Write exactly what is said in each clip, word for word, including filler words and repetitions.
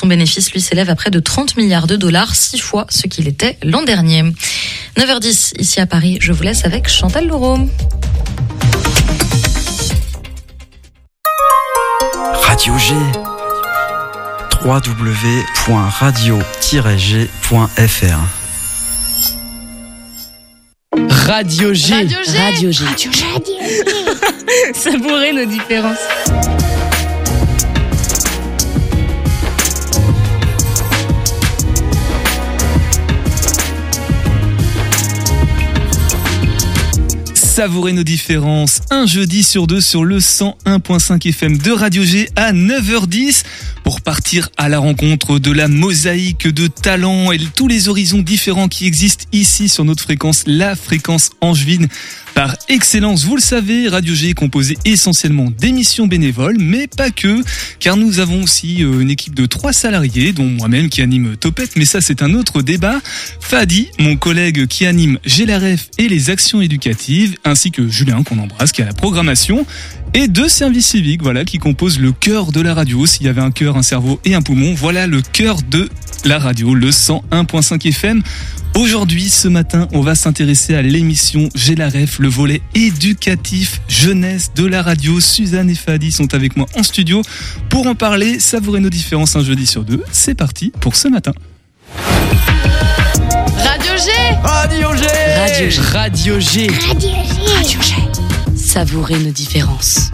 Son bénéfice, lui, s'élève à près de trente milliards de dollars, six fois ce qu'il était l'an dernier. neuf heures dix, ici à Paris, je vous laisse avec Chantal Laureau. Radio G. w w w point radio tiret g point f r. Radio G. Radio G. Radio G. Radio G. Savourer nos différences. Savourer nos différences, un jeudi sur deux sur le cent un point cinq F M de Radio G à neuf heures dix pour partir à la rencontre de la mosaïque de talents et tous les horizons différents qui existent ici sur notre fréquence, la fréquence angevine. Par excellence, vous le savez, Radio G est composé essentiellement d'émissions bénévoles, mais pas que, car nous avons aussi une équipe de trois salariés, dont moi-même qui anime Topette, mais ça c'est un autre débat. Fadi, mon collègue qui anime G L R F et les actions éducatives, ainsi que Julien qu'on embrasse qui a la programmation, et deux services civiques, voilà, qui composent le cœur de la radio. S'il y avait un cœur, un cerveau et un poumon, voilà le cœur de la radio, le cent un point cinq F M. Aujourd'hui, ce matin, on va s'intéresser à l'émission G L R F, le volet éducatif jeunesse de la radio. Suzanne et Fadi sont avec moi en studio pour en parler. Savourer nos différences un jeudi sur deux. C'est parti pour ce matin. Radio G. Radio G. Radio G. Radio G. Radio G. Radio G. Savourer nos différences.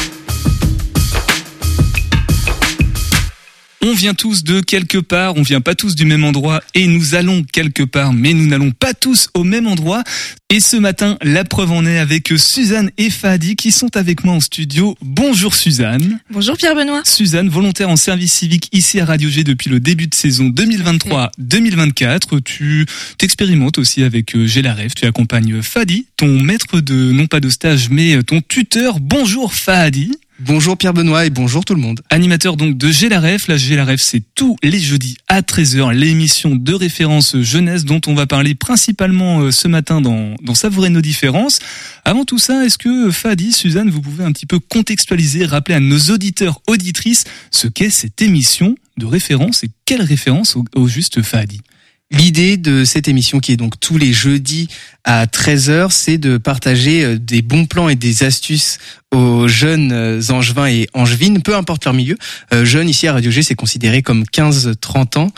On vient tous de quelque part, on vient pas tous du même endroit et nous allons quelque part, mais nous n'allons pas tous au même endroit. Et ce matin, la preuve en est avec Suzanne et Fadi qui sont avec moi en studio. Bonjour Suzanne. Bonjour Pierre-Benoît. Suzanne, volontaire en service civique ici à Radio G depuis le début de saison deux mille vingt-trois deux mille vingt-quatre. Tu t'expérimentes aussi avec G L R F, tu accompagnes Fadi, ton maître de, non pas de stage, mais ton tuteur. Bonjour Fadi. Bonjour Pierre-Benoît et bonjour tout le monde. Animateur donc de G L R F. La G L R F, c'est tous les jeudis à treize heures, l'émission de référence jeunesse dont on va parler principalement ce matin dans, dans Savourer nos différences. Avant tout ça, est-ce que Fadi, Suzanne, vous pouvez un petit peu contextualiser, rappeler à nos auditeurs, auditrices, ce qu'est cette émission de référence et quelle référence au, au juste Fadi? L'idée de cette émission qui est donc tous les jeudis à treize heures, c'est de partager des bons plans et des astuces aux jeunes angevins et angevines, peu importe leur milieu. Euh, jeunes ici à Radio G, c'est considéré comme quinze à trente ans.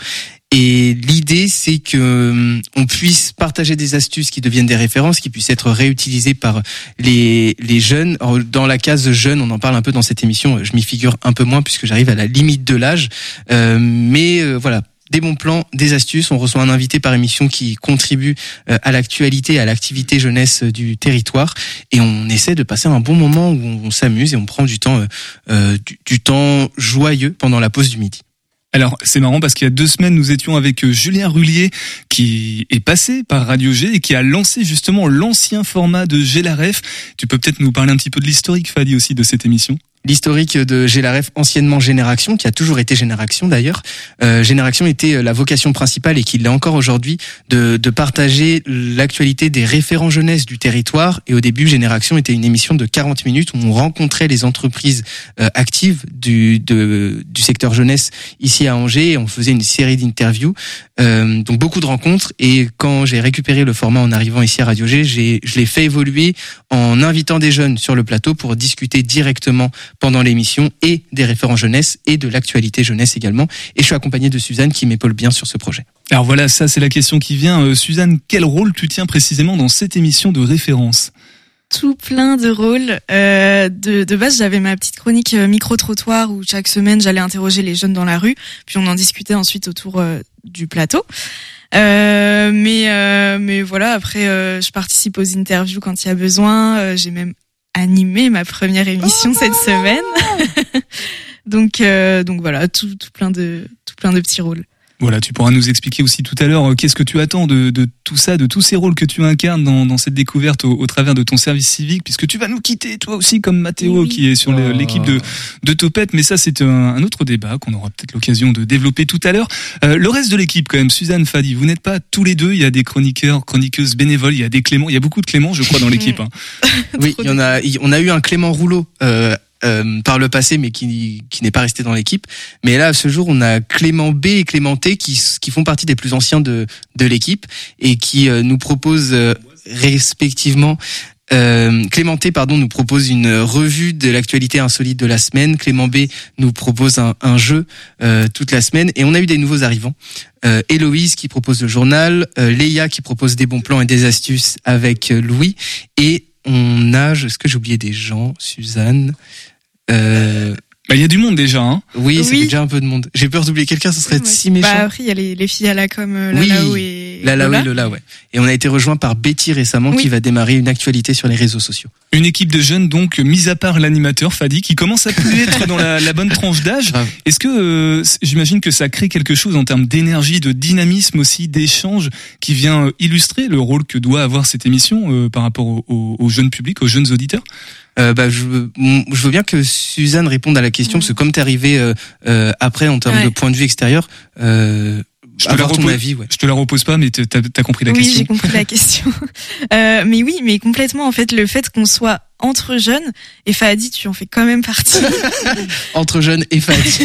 Et l'idée, c'est que on puisse partager des astuces qui deviennent des références, qui puissent être réutilisées par les les jeunes. Alors, dans la case jeunes, on en parle un peu dans cette émission. Je m'y figure un peu moins puisque j'arrive à la limite de l'âge. Euh, mais euh, voilà. Des bons plans, des astuces. On reçoit un invité par émission qui contribue à l'actualité, à l'activité jeunesse du territoire. Et on essaie de passer un bon moment où on s'amuse et on prend du temps, euh, du, du temps joyeux pendant la pause du midi. Alors, c'est marrant parce qu'il y a deux semaines, nous étions avec Julien Rullier qui est passé par Radio G et qui a lancé justement l'ancien format de G L R F. Tu peux peut-être nous parler un petit peu de l'historique, Fadi, aussi, de cette émission? L'historique de G L R F, anciennement Génération, qui a toujours été Génération d'ailleurs. Euh, Génération était la vocation principale et qui l'est encore aujourd'hui de, de partager l'actualité des référents jeunesse du territoire. Et au début, Génération était une émission de quarante minutes où on rencontrait les entreprises euh, actives du, de, du secteur jeunesse ici à Angers. Et on faisait une série d'interviews, euh, donc beaucoup de rencontres. Et quand j'ai récupéré le format en arrivant ici à Radio G, j'ai, je l'ai fait évoluer en invitant des jeunes sur le plateau pour discuter directement pendant l'émission et des référents jeunesse et de l'actualité jeunesse également. Et je suis accompagné de Suzanne qui m'épaule bien sur ce projet. Alors voilà, ça c'est la question qui vient. Euh, Suzanne, quel rôle tu tiens précisément dans cette émission de référence? Tout plein de rôles. Euh, de, de base, j'avais ma petite chronique euh, micro-trottoir où chaque semaine j'allais interroger les jeunes dans la rue, puis on en discutait ensuite autour euh, du plateau. Euh, mais euh, mais voilà, après euh, je participe aux interviews quand il y a besoin. Euh, j'ai même animé ma première émission oh cette semaine. donc euh, donc voilà, tout tout plein de tout plein de petits rôles. Voilà, tu pourras nous expliquer aussi tout à l'heure euh, qu'est-ce que tu attends de, de tout ça, de tous ces rôles que tu incarnes dans, dans cette découverte au, au travers de ton service civique, puisque tu vas nous quitter toi aussi comme Mathéo oui. qui est sur oh. l'équipe de, de Topette, mais ça c'est un, un autre débat qu'on aura peut-être l'occasion de développer tout à l'heure. Euh, le reste de l'équipe quand même, Suzanne, Fadi, vous n'êtes pas tous les deux, il y a des chroniqueurs, chroniqueuses bénévoles, il y a des Clément, il y a beaucoup de Clément je crois dans l'équipe. Hein. Oui, il y en a, on a eu un Clément Rouleau euh, euh, par le passé, mais qui, qui n'est pas resté dans l'équipe. Mais là, à ce jour, on a Clément B et Clément T qui, qui font partie des plus anciens de, de l'équipe et qui euh, nous proposent euh, respectivement... Euh, Clément T, pardon, nous propose une revue de l'actualité insolite de la semaine. Clément B nous propose un, un jeu euh, toute la semaine. Et on a eu des nouveaux arrivants. Euh, Héloïse qui propose le journal, euh, Léa qui propose des bons plans et des astuces avec euh, Louis. Et on a, est-ce que j'ai oublié des gens, Suzanne euh, Bah, il y a du monde déjà, hein. Oui, ça Oui. fait déjà un peu de monde. J'ai peur d'oublier quelqu'un, ce serait Ouais. si méchant. Bah, après, il y a les, les filles à la com, euh, Oui. Lalao et Là, là, Lola. oui, Lola, ouais. Et on a été rejoint par Betty récemment Oui. qui va démarrer une actualité sur les réseaux sociaux. Une équipe de jeunes, donc, mis à part l'animateur Fadi, qui commence à plus être dans la, la bonne tranche d'âge. Grave. Est-ce que, euh, j'imagine que ça crée quelque chose en termes d'énergie, de dynamisme aussi, d'échange, qui vient euh, illustrer le rôle que doit avoir cette émission euh, par rapport au, au, au jeune public, aux jeunes auditeurs? Euh, bah, je, veux- je veux bien que Suzanne réponde à la question, Ouais. parce que comme t'es arrivé euh, euh, après en termes Ouais. de point de vue extérieur, euh, Je te la avoir ton repose- avis, ouais. Je te la repose pas, mais t'as, t'as compris la oui, question. j'ai compris la question. Euh, mais oui, mais complètement, en fait, le fait qu'on soit entre jeunes, et Fahadi, tu en fais quand même partie. Entre jeunes et Fadi.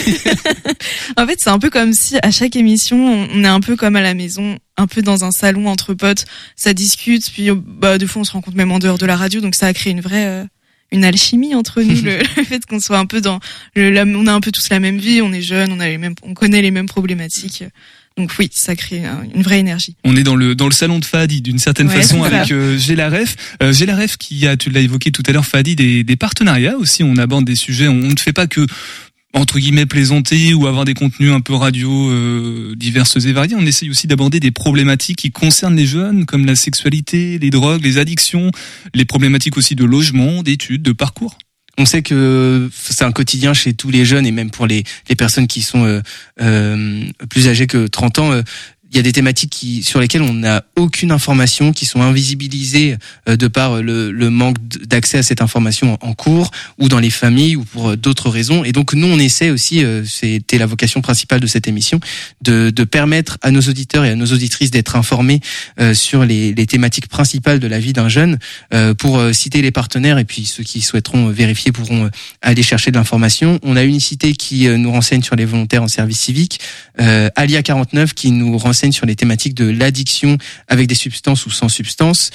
En fait, c'est un peu comme si à chaque émission, on on est un peu comme à la maison, un peu dans un salon entre potes, ça discute, puis bah, des fois on se rencontre même en dehors de la radio, donc ça a créé une vraie... euh, une alchimie entre nous, le, le fait qu'on soit un peu dans le, la, on a un peu tous la même vie, on est jeunes, on a les mêmes, on connaît les mêmes problématiques. Donc oui, ça crée un- une vraie énergie. On est dans le dans le salon de Fadi d'une certaine Ouais, façon c'est ça. avec euh, Gélaref. Euh, Gélaref qui a, tu l'as évoqué tout à l'heure, Fadi, des, des partenariats aussi. On aborde des sujets. On ne fait pas que entre guillemets plaisanter ou avoir des contenus un peu radio euh, diverses et variés. On essaye aussi d'aborder des problématiques qui concernent les jeunes, comme la sexualité, les drogues, les addictions, les problématiques aussi de logement, d'études, de parcours. On sait que c'est un quotidien chez tous les jeunes et même pour les, les personnes qui sont euh, euh, plus âgées que trente ans. euh, il y a des thématiques qui, sur lesquelles on n'a aucune information, qui sont invisibilisées euh, de par le, le manque d'accès à cette information en, en cours ou dans les familles ou pour euh, d'autres raisons. Et donc nous, on essaie aussi, euh, c'était la vocation principale de cette émission, de, de permettre à nos auditeurs et à nos auditrices d'être informés euh, sur les, les thématiques principales de la vie d'un jeune. Euh, pour euh, citer les partenaires et puis ceux qui souhaiteront euh, vérifier pourront euh, aller chercher de l'information. On a Unicité qui euh, nous renseigne sur les volontaires en service civique, euh, Alia quarante-neuf qui nous renseigne sur les thématiques de l'addiction avec des substances ou sans substances.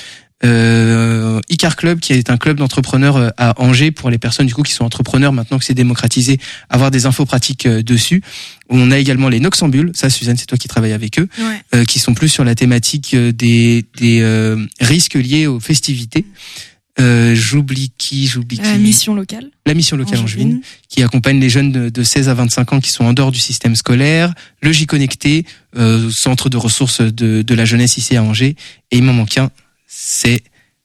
Euh, Icar Club qui est un club d'entrepreneurs à Angers pour les personnes du coup qui sont entrepreneurs maintenant que c'est démocratisé, avoir des infos pratiques dessus. On a également les Noxambules, ça Suzanne c'est toi qui travailles avec eux, Ouais. euh, qui sont plus sur la thématique des, des euh, risques liés aux festivités. Euh, j'oublie qui, j'oublie qui. La mission locale. La mission locale Angevine. Angevine, qui accompagne les jeunes de, de seize à vingt-cinq ans qui sont en dehors du système scolaire, le J Connecté, euh, centre de ressources de, de la jeunesse ici à Angers, et il m'en manque un, c'est...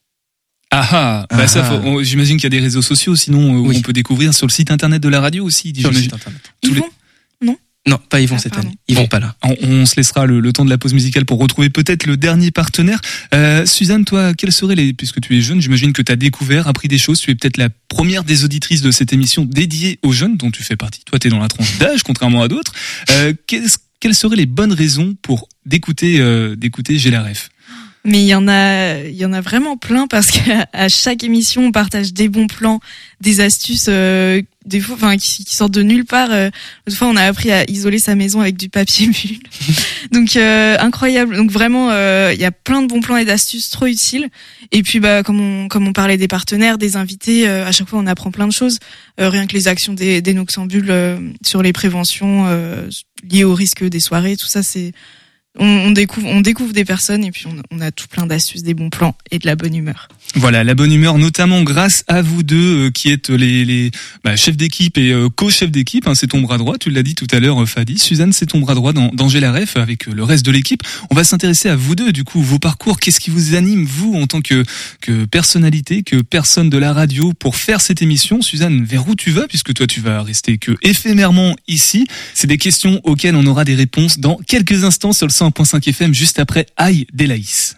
Ah ah, bah Ah ça, ah. faut- on- j'imagine qu'il y a des réseaux sociaux, sinon euh, où Oui. on peut découvrir sur le site internet de la radio aussi. Sur le j'imagine. site internet. Tous Ils les- vont Non, pas Yvon Ah, cette pardon. année, ils Bon. vont pas là. On, on se laissera le, le temps de la pause musicale pour retrouver peut-être le dernier partenaire. Euh, Suzanne, toi, quels seraient les, puisque tu es jeune, j'imagine que tu as découvert, appris des choses, tu es peut-être la première des auditrices de cette émission dédiée aux jeunes dont tu fais partie. Toi, tu es dans la tranche d'âge, contrairement à d'autres. Euh, qu'est-ce- quelles seraient les bonnes raisons pour d'écouter euh, d'écouter Gélaref? Mais il y en a, il y en a vraiment plein parce qu'à à chaque émission, on partage des bons plans, des astuces, euh, des fois, enfin, qui, qui sortent de nulle part. Euh, L'autre fois, on a appris à isoler sa maison avec du papier bulle. Donc, euh, incroyable. Donc, vraiment, euh, il y a plein de bons plans et d'astuces trop utiles. Et puis, bah, comme on, comme on parlait des partenaires, des invités, euh, à chaque fois, on apprend plein de choses. Euh, rien que les actions des, des Noxambules euh, sur les préventions euh, liées au risque des soirées, tout ça, c'est On, on découvre, on découvre des personnes et puis on, on a tout plein d'astuces, des bons plans et de la bonne humeur. Voilà, la bonne humeur, notamment grâce à vous deux euh, qui êtes les, les bah, chefs d'équipe et euh, co-chefs d'équipe. Hein, c'est ton bras droit, tu l'as dit tout à l'heure, Fadi. Suzanne, c'est ton bras droit dans, dans Gélaref avec euh, le reste de l'équipe. On va s'intéresser à vous deux, du coup, vos parcours. Qu'est-ce qui vous anime, vous, en tant que, que personnalité, que personne de la radio, pour faire cette émission? Suzanne, vers où tu vas, puisque toi, tu vas rester que éphémèrement ici. C'est des questions auxquelles on aura des réponses dans quelques instants sur le cent un point cinq F M, juste après Aïe d'Elaïs.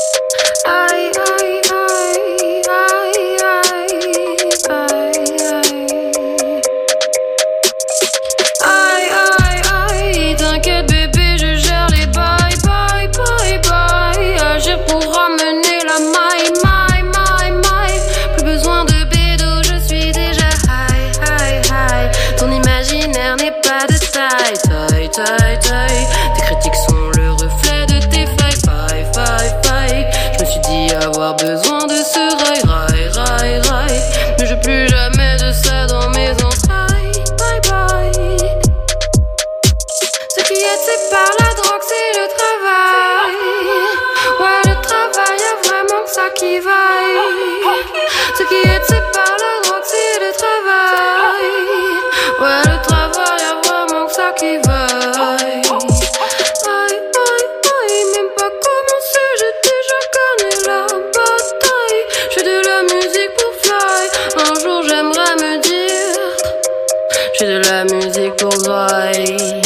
Aïe, aïe, aïe, aïe, aïe, aïe, aïe. taille, taille, taille, taille. Tes critiques sont le reflet de tes failles, failles, failles, failles. Je me suis dit avoir besoin de ce rail, rail, rail, rail. Mais je veux plus jamais de ça dans mes entrailles, bye bye. Ce qui est c'est par la drogue, c'est le travail. Ouais, le travail, y'a vraiment que ça qui vaille. Ce qui est c'est par la drogue, c'est le travail. Ouais, le travail, y'a vraiment que ça qui vaille. Aïe, aïe, aïe, même pas commencé, j'ai déjà gagné la bataille. J'ai de la musique pour fly. Un jour j'aimerais me dire, j'ai de la musique pour fly.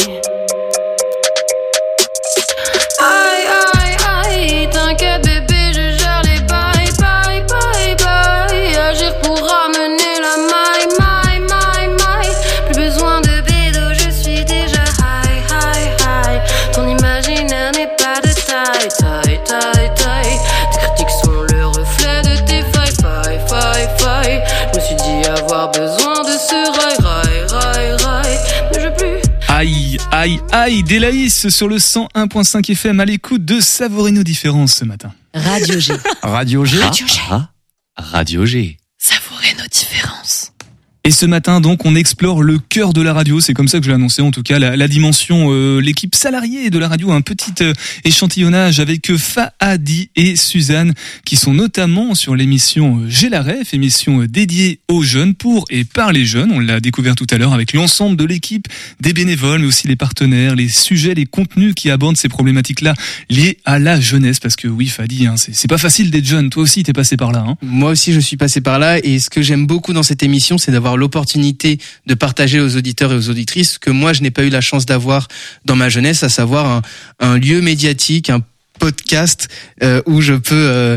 Aïe, aïe, aïe, t'inquiète bébé, je gère les bails, bails, bails, bails. Agir pour ramener la maille, maille, maille, maille. Plus besoin de bédo, je suis déjà high, high, high. Ton imaginaire n'est pas de taille, taille, taille, taille. Tes critiques sont le reflet de tes failles, failles, failles, failles. Je me suis dit avoir besoin de ce rail, rail, rail, rail. Mais je veux plus. Aïe, aïe, aïe, Délaïs sur le cent un point cinq F M à l'écoute de Savourer nos différences ce matin. Radio G. Radio G. Radio G. Ah, Radio G. Savourer nos différences. Et ce matin, donc, on explore le cœur de la radio. C'est comme ça que je l'ai annoncé, en tout cas, la, la dimension, euh, l'équipe salariée de la radio, un petit euh, échantillonnage avec euh, Fahadi et Suzanne, qui sont notamment sur l'émission euh, J'ai la ref, émission euh, dédiée aux jeunes, pour et par les jeunes. On l'a découvert tout à l'heure avec l'ensemble de l'équipe, des bénévoles, mais aussi les partenaires, les sujets, les contenus qui abordent ces problématiques-là liées à la jeunesse. Parce que oui, Fahadi, hein, c'est, c'est pas facile d'être jeune. Toi aussi, t'es passé par là. Hein. Moi aussi, je suis passé par là, et ce que j'aime beaucoup dans cette émission, c'est d'avoir l'opportunité de partager aux auditeurs et aux auditrices ce que moi je n'ai pas eu la chance d'avoir dans ma jeunesse, à savoir un, un lieu médiatique, un podcast euh, où je peux euh,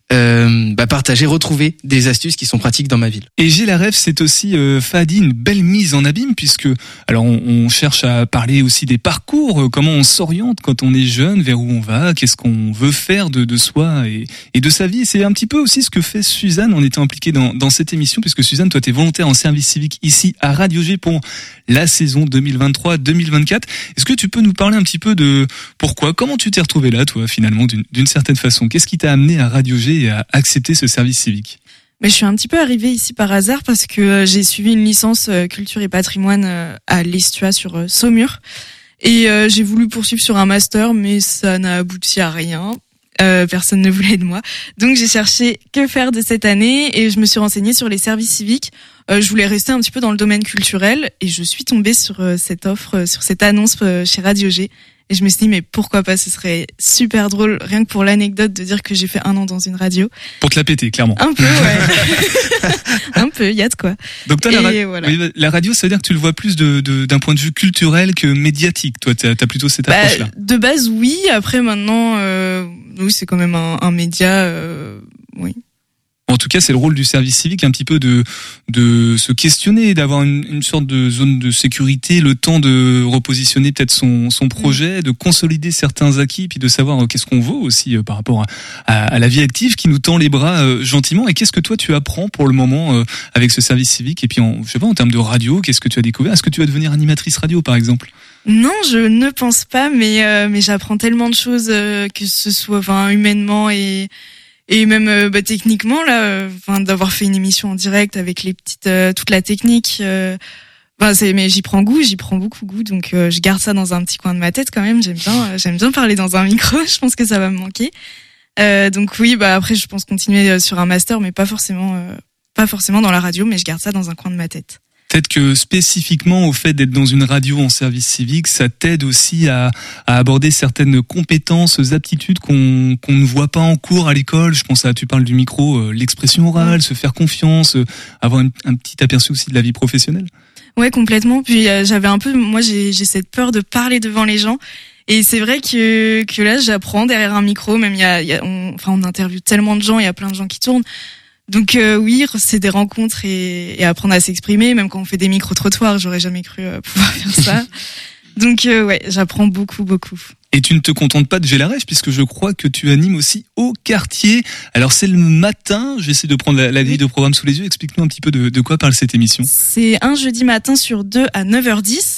euh, bah, partager, retrouver des astuces qui sont pratiques dans ma ville. Et J'ai la ref, c'est aussi euh, Fahadi, une belle mise en abîme, puisque alors on, on cherche à parler aussi des parcours, euh, comment on s'oriente quand on est jeune, vers où on va, qu'est-ce qu'on veut faire de, de soi et, et de sa vie. C'est un petit peu aussi ce que fait Suzanne en étant impliquée dans, dans cette émission, puisque Suzanne, toi, t'es volontaire en service civique ici à Radio G pour la saison deux mille vingt-trois deux mille vingt-quatre. Est-ce que tu peux nous parler un petit peu de pourquoi, comment tu t'es retrouvée là, toi, finalement, d'une, d'une certaine façon? Qu'est-ce qui t'a amené à Radio G et à accepter ce service civique? Mais je suis un petit peu arrivée ici par hasard parce que j'ai suivi une licence culture et patrimoine à l'Estua sur Saumur. Et euh, j'ai voulu poursuivre sur un master, mais ça n'a abouti à rien. Euh, personne ne voulait de moi. Donc j'ai cherché que faire de cette année et je me suis renseignée sur les services civiques. Euh, je voulais rester un petit peu dans le domaine culturel et je suis tombée sur euh, cette offre, euh, sur cette annonce euh, chez Radio G. Et je me suis dit, mais pourquoi pas, ce serait super drôle, rien que pour l'anecdote de dire que j'ai fait un an dans une radio. Pour te la péter, clairement. Un peu, ouais. Un peu, il y a de quoi. Donc toi, la, ra- voilà. oui, la radio, ça veut dire que tu le vois plus de, de, d'un point de vue culturel que médiatique. Toi, t'as, t'as plutôt cette approche-là. Bah, de base, oui. Après, maintenant, euh, oui, c'est quand même un, un média, euh, oui. En tout cas, c'est le rôle du service civique, un petit peu de de se questionner, d'avoir une, une sorte de zone de sécurité, le temps de repositionner peut-être son son projet, de consolider certains acquis, puis de savoir qu'est-ce qu'on vaut aussi euh, par rapport à, à, à la vie active qui nous tend les bras euh, gentiment. Et qu'est-ce que toi tu apprends pour le moment euh, avec ce service civique? Et puis, en, je sais pas, en termes de radio, qu'est-ce que tu as découvert? Est-ce que tu vas devenir animatrice radio, par exemple? Non, je ne pense pas, mais euh, mais j'apprends tellement de choses, euh, que ce soit, enfin, humainement et Et même euh, bah, techniquement là, enfin euh, d'avoir fait une émission en direct avec les petites, euh, toute la technique. Euh, enfin c'est, mais j'y prends goût, j'y prends beaucoup goût, donc euh, je garde ça dans un petit coin de ma tête quand même. J'aime bien, euh, j'aime bien parler dans un micro. Je pense que ça va me manquer. Euh, donc oui, bah après je pense continuer sur un master, mais pas forcément, euh, pas forcément dans la radio, mais je garde ça dans un coin de ma tête. Peut-être que spécifiquement au fait d'être dans une radio en service civique, ça t'aide aussi à, à aborder certaines compétences, aptitudes qu'on, qu'on ne voit pas en cours à l'école. Je pense à, tu parles du micro, euh, l'expression orale, se faire confiance, euh, avoir un, un petit aperçu aussi de la vie professionnelle. Ouais, complètement. Puis euh, j'avais un peu, moi j'ai, j'ai cette peur de parler devant les gens. Et c'est vrai que que là j'apprends derrière un micro. Même il y a, il y a on, enfin on interviewe tellement de gens, il y a plein de gens qui tournent. Donc euh, oui, c'est des rencontres et, et apprendre à s'exprimer. Même quand on fait des micro-trottoirs, j'aurais jamais cru euh, pouvoir faire ça. Donc euh, ouais, j'apprends beaucoup, beaucoup. Et tu ne te contentes pas de J'ai la ref, puisque je crois que tu animes aussi au quartier. Alors c'est le matin, j'essaie de prendre la, la grille de programme sous les yeux. Explique-nous un petit peu de, de quoi parle cette émission. C'est un jeudi matin sur deux à neuf heures dix.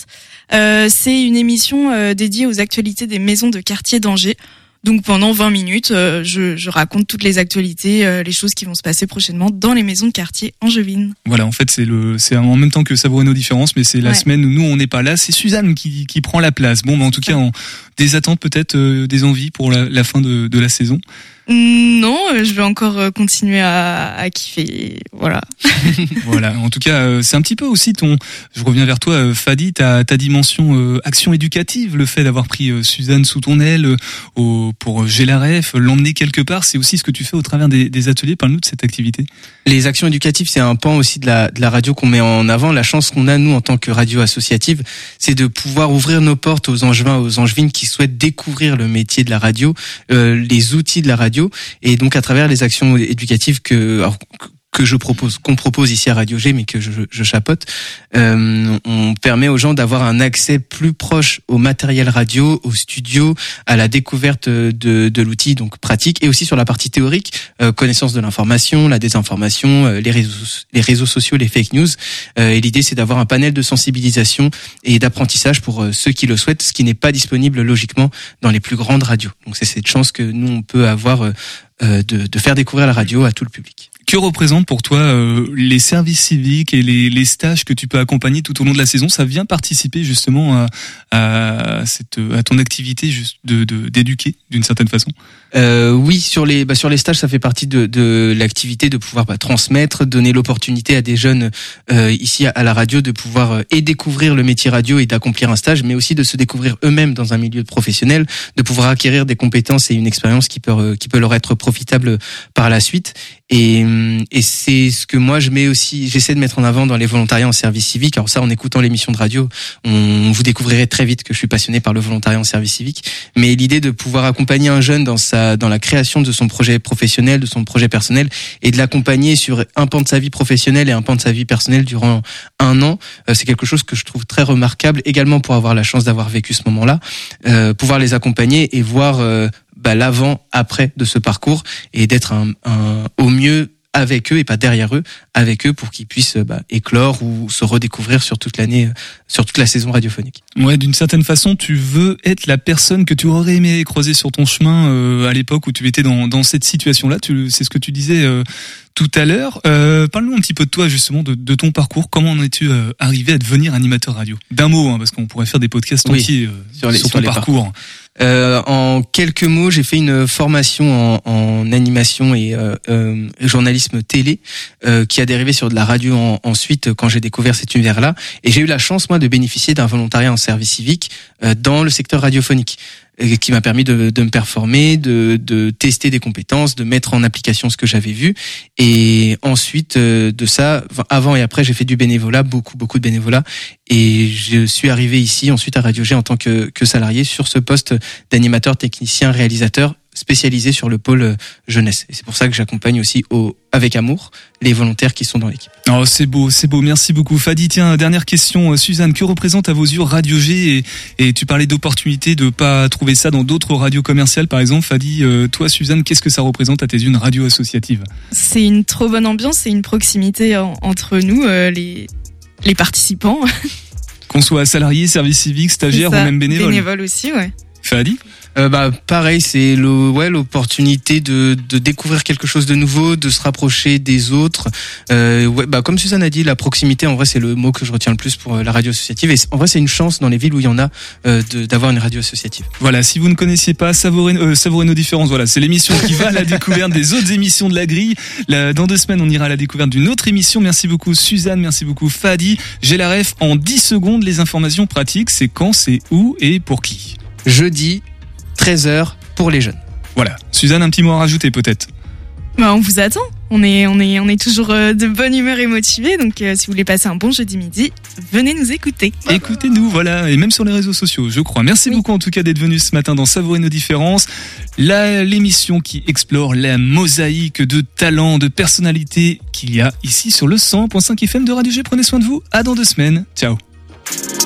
Euh, c'est une émission euh, dédiée aux actualités des maisons de quartier d'Angers. Donc pendant vingt minutes, euh, je, je raconte toutes les actualités, euh, les choses qui vont se passer prochainement dans les maisons de quartier angevines. Voilà, en fait, c'est le, c'est en même temps que Savourer nos différences, mais c'est la Ouais. semaine où nous on n'est pas là. C'est Suzanne qui, qui prend la place. Bon, bah, en tout cas, en, des attentes peut-être, euh, des envies pour la, la fin de, de la saison. Non, euh, je vais encore euh, continuer à, à kiffer. Voilà. Voilà. En tout cas, euh, c'est un petit peu aussi ton. Je reviens vers toi, euh, Fadi, ta, ta dimension euh, action éducative, le fait d'avoir pris euh, Suzanne sous ton aile euh, au, pour G L R F, l'emmener quelque part, c'est aussi ce que tu fais au travers des, des ateliers. Parle-nous de cette activité. Les actions éducatives, c'est un pan aussi de la, de la radio qu'on met en avant. La chance qu'on a, nous, en tant que radio associative, c'est de pouvoir ouvrir nos portes aux Angevins, aux Angevines qui souhaitent découvrir le métier de la radio, euh, les outils de la radio. Et donc, à travers les actions éducatives que... Alors, que je propose, qu'on propose ici à Radio G, mais que je, je chapeaute, euh, on permet aux gens d'avoir un accès plus proche au matériel radio, au studio, à la découverte de, de l'outil, donc pratique, et aussi sur la partie théorique, euh, connaissance de l'information, la désinformation, euh, les réseaux, les réseaux sociaux, les fake news. Euh, et l'idée, c'est d'avoir un panel de sensibilisation et d'apprentissage pour euh, ceux qui le souhaitent, ce qui n'est pas disponible logiquement dans les plus grandes radios. Donc c'est cette chance que nous on peut avoir euh, de, de faire découvrir la radio à tout le public. Que représentent pour toi euh, les services civiques et les, les stages que tu peux accompagner tout au long de la saison? Ça vient participer justement à, à, cette, à ton activité juste de, de, d'éduquer d'une certaine façon? Euh, oui, sur les bah, sur les stages, ça fait partie de, de l'activité de pouvoir bah, transmettre, donner l'opportunité à des jeunes euh, ici à, à la radio de pouvoir euh, et découvrir le métier radio et d'accomplir un stage, mais aussi de se découvrir eux-mêmes dans un milieu professionnel, de pouvoir acquérir des compétences et une expérience qui peut euh, qui peut leur être profitable par la suite. Et, et c'est ce que moi je mets aussi, j'essaie de mettre en avant dans les volontariats en service civique. Alors ça, en écoutant l'émission de radio, on vous découvrirez très vite que je suis passionné par le volontariat en service civique. Mais l'idée de pouvoir accompagner un jeune dans sa, dans la création de son projet professionnel, de son projet personnel, et de l'accompagner sur un pan de sa vie professionnelle et un pan de sa vie personnelle durant un an, c'est quelque chose que je trouve très remarquable. Également pour avoir la chance d'avoir vécu ce moment-là, euh, pouvoir les accompagner et voir euh, bah, l'avant, après de ce parcours et d'être un, un, au mieux avec eux et pas derrière eux, avec eux pour qu'ils puissent bah, éclore ou se redécouvrir sur toute l'année, sur toute la saison radiophonique. Ouais, d'une certaine façon, tu veux être la personne que tu aurais aimé croiser sur ton chemin euh, à l'époque où tu étais dans, dans cette situation-là. Tu, c'est ce que tu disais euh, tout à l'heure. Euh, parle-nous un petit peu de toi justement, de, de ton parcours. Comment en es-tu euh, arrivé à devenir animateur radio? D'un mot, hein, parce qu'on pourrait faire des podcasts oui, entiers euh, sur, les, sur ton sur les parcours. parcours. Euh, en quelques mots, j'ai fait une formation en, en animation et euh, euh, journalisme télé euh, qui a dérivé sur de la radio en, ensuite quand j'ai découvert cet univers-là. Et j'ai eu la chance, moi, de bénéficier d'un volontariat en service civique euh, dans le secteur radiophonique, euh, qui m'a permis de, de me performer, de, de tester des compétences, de mettre en application ce que j'avais vu. Et ensuite euh, de ça, avant et après, j'ai fait du bénévolat, beaucoup, beaucoup de bénévolat. Et je suis arrivé ici, ensuite à Radio G en tant que, que salarié sur ce poste d'animateur, technicien, réalisateur spécialisé sur le pôle jeunesse. Et c'est pour ça que j'accompagne aussi au, avec amour les volontaires qui sont dans l'équipe. Oh, c'est beau, c'est beau. Merci beaucoup, Fadi. Tiens, dernière question, Suzanne, que représente à vos yeux Radio G? Et, et tu parlais d'opportunités de pas trouver ça dans d'autres radios commerciales, par exemple. Fadi, euh, toi, Suzanne, qu'est-ce que ça représente à tes yeux une radio associative? C'est une trop bonne ambiance, c'est une proximité en, entre nous, euh, les les participants. Qu'on soit salarié, service civique, stagiaire ou même bénévole. Bénévole aussi, ouais. Fadi? Euh, bah pareil, c'est le ouais l'opportunité de de découvrir quelque chose de nouveau, de se rapprocher des autres. Euh, ouais bah comme Suzanne a dit, la proximité en vrai c'est le mot que je retiens le plus pour la radio associative. Et en vrai c'est une chance dans les villes où il y en a euh, de, d'avoir une radio associative. Voilà, si vous ne connaissiez pas Savourer, euh, Savourer nos différences, voilà, c'est l'émission qui va à la découverte des autres émissions de la grille. Là, dans deux semaines, on ira à la découverte d'une autre émission. Merci beaucoup Suzanne, merci beaucoup Fadi. J'ai la ref en dix secondes. Les informations pratiques, c'est quand, c'est où et pour qui? Jeudi, treize heures pour les jeunes. Voilà. Suzanne, un petit mot à rajouter peut-être? Bah, on vous attend. On est, on est, on est toujours de bonne humeur et motivés. Donc, euh, si vous voulez passer un bon jeudi midi, venez nous écouter. Écoutez-nous, voilà. Et même sur les réseaux sociaux, je crois. Merci oui. beaucoup en tout cas d'être venu ce matin dans Savourer nos différences. La, l'émission qui explore la mosaïque de talents, de personnalités qu'il y a ici sur le cent point cinq F M de Radio G. Prenez soin de vous. À dans deux semaines. Ciao.